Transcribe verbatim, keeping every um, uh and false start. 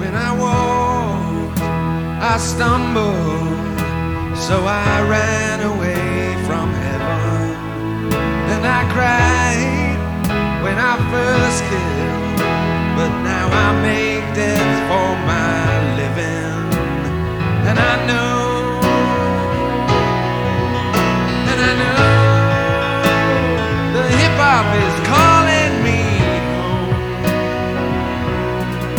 When I walked, I stumbled, so I ran away from heaven. And I cried when I first killed, but now I make death for my living. And I know, and I know the hip-hop is